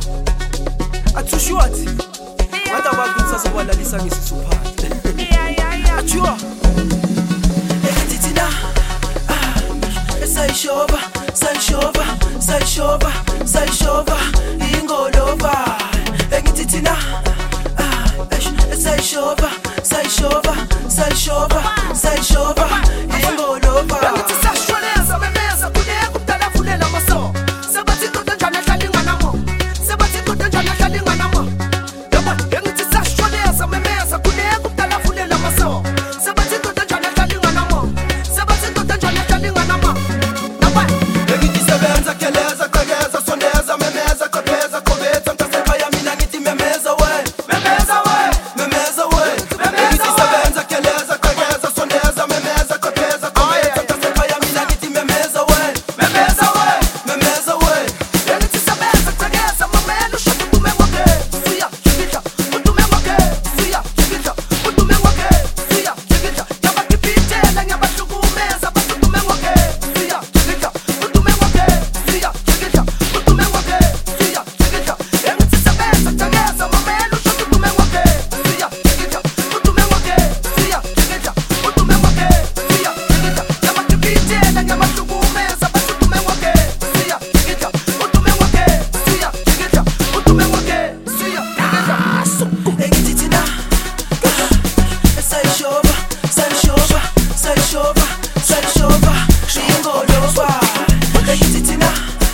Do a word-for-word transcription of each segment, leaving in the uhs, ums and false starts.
athushwathi ngathi abantu kusazobalalisa ngesisuphathi athiwa ekithi thina sayishova sayishova sayishova sayishova ingolova engithi thina sayishova sayishova sayishova sayishova ingolova engithi sashoneza memeza kuneke umdala avulela amaso sebathi indoda njani ahlala inganamo sebathi indoda njani ahlala inganamo yebo engithi sashoneza memeza kuneke umdala avulela amaso sebathi indoda njani ahlala inganamo sebathi indoda njani ahlala inganamo yebo engithi sebenza keleza qhekeza sondeza memeza qhebeza qhobetha mtasekhaya mina ngithi memeza we memeza we memeza we engithi sebenza keleza qhekeza sondeza memeza qhebeza qhobetha mtasekhaya mina ngithi memeza we memeza we memeza we engithi sebenza qhekeza mamela ushoda udume wakhe suya jikidla udume wakhe suya jikidla udume wakhe suya jikidla yabakipitela ngiyabahlukumeza basudume wakhe suya jikidla udume wakhe suya jikidla udume wakhe suya jikidla engithi sebenza qhekeza mamela ushoda udume wakhe suya jikidla udume wakhe suya jikidla udume wakhe suya jikidla yabakipitela ngiyabahlukumeza basudume wakhe suya jikidla udume wakhe suya jikidla udume wakhe suya jikidla engithi thina sayishova sayishova sayishova sayishova ingolova engithi thina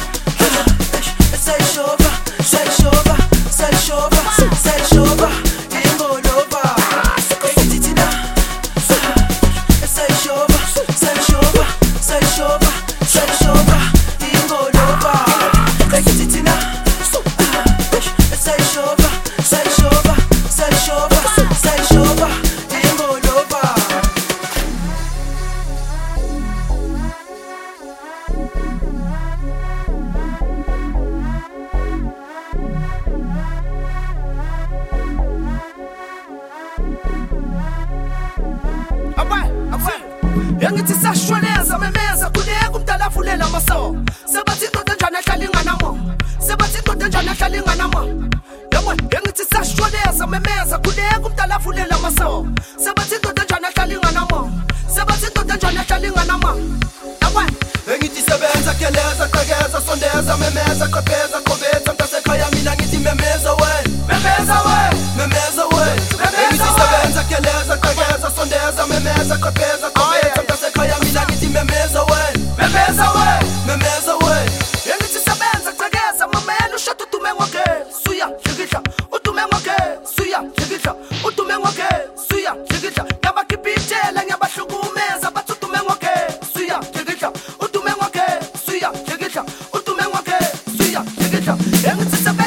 sayishova sayishova sayishova sayishova ingolova engithi thina sayishova sayishova sayishova sayishova ingolova engithi thina sayishova sayishova sayishova sayishova ingolova Abai, abai. Engithi sashoneza memeza kuneke umdala avulela amaso sebathi indoda njani ahlala inganamo sebathi indoda njani ahlala inganamo yebo engithi sashoneza memeza kuneke umdala avulela amaso sebathi indoda njani ahlala inganamo sebathi indoda njani ahlala inganamo abai engithi sebenza keleza qhekeza sondeza memeza qhebeza qhobetha mtasekhaya mina ngithi memeza we memeza we memeza we engithi sebenza keleza qhekeza sondeza memeza qhebeza qhobetha mtasekhaya mina ngithi memeza we memeza we memeza we engithi sebenza qhekeza mamela ushoda udume wakhe suya jikidla udume wakhe suya jikidla udume wakhe suya jikidla yabakipitela ngiyabahlukumeza bathi udume wakhe suya jikidla udume wakhe suya jikidla udume wakhe suya jikidla engithi sebenza